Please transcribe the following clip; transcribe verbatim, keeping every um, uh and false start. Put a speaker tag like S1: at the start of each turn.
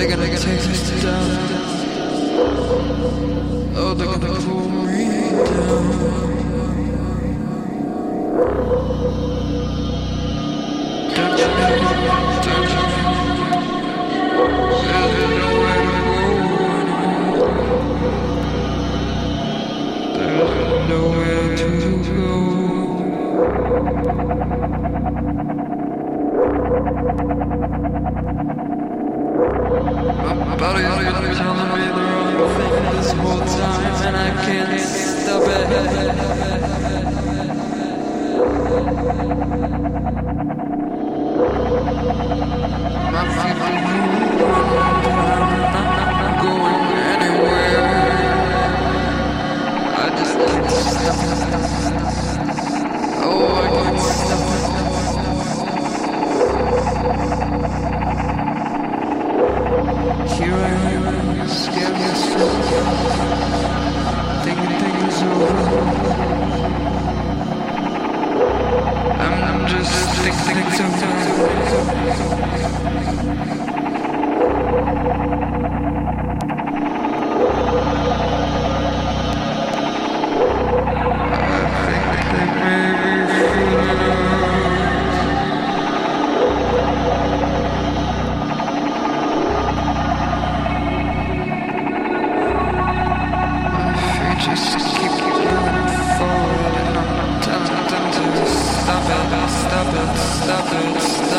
S1: They're gonna take us down. Oh, they're gonna pull me down. Don't you know? Don't you know? There's nowhere to go anymore. There's nowhere to go. My body's been telling me the wrong thing this whole time, and I can't stop it. My feet are moving, I'm not going anywhere. I just can't stop it. Oh, I can't stop it. Here I am, scared myself, thinking things over. I'm, I'm just thinking things over. I think they may be fooling us. Just keep moving forward, and I'm telling them to stop it, stop it, stop it, stop it.